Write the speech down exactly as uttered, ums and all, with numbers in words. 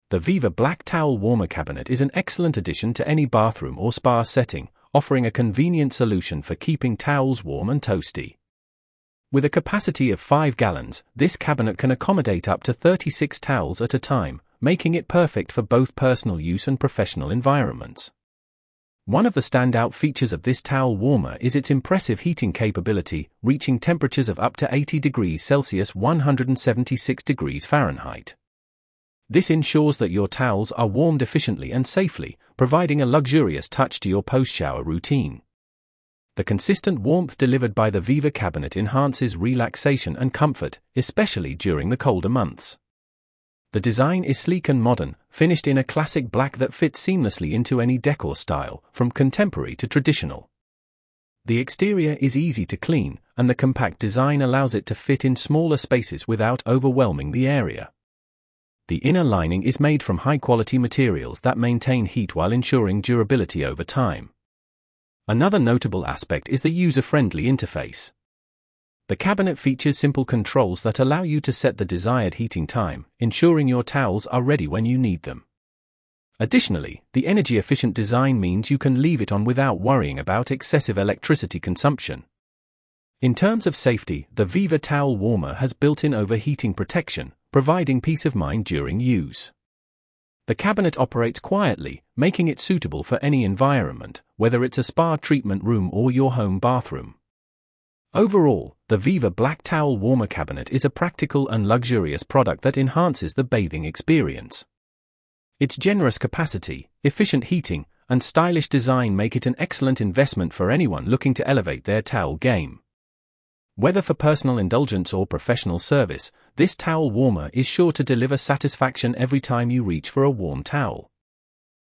The Viva Black Towel Warmer Cabinet is an excellent addition to any bathroom or spa setting, offering a convenient solution for keeping towels warm and toasty. With a capacity of five gallons, this cabinet can accommodate up to thirty-six towels at a time, making it perfect for both personal use and professional environments. One of the standout features of this towel warmer is its impressive heating capability, reaching temperatures of up to eighty degrees Celsius (one hundred seventy-six degrees Fahrenheit). This ensures that your towels are warmed efficiently and safely, providing a luxurious touch to your post-shower routine. The consistent warmth delivered by the Viva cabinet enhances relaxation and comfort, especially during the colder months. The design is sleek and modern, finished in a classic black that fits seamlessly into any decor style, from contemporary to traditional. The exterior is easy to clean, and the compact design allows it to fit in smaller spaces without overwhelming the area. The inner lining is made from high-quality materials that maintain heat while ensuring durability over time. Another notable aspect is the user-friendly interface. The cabinet features simple controls that allow you to set the desired heating time, ensuring your towels are ready when you need them. Additionally, the energy-efficient design means you can leave it on without worrying about excessive electricity consumption. In terms of safety, the Viva Towel Warmer has built-in overheating protection, providing peace of mind during use. The cabinet operates quietly, making it suitable for any environment, whether it's a spa treatment room or your home bathroom. Overall, the Viva Black Towel Warmer Cabinet is a practical and luxurious product that enhances the bathing experience. Its generous capacity, efficient heating, and stylish design make it an excellent investment for anyone looking to elevate their towel game. Whether for personal indulgence or professional service, this towel warmer is sure to deliver satisfaction every time you reach for a warm towel.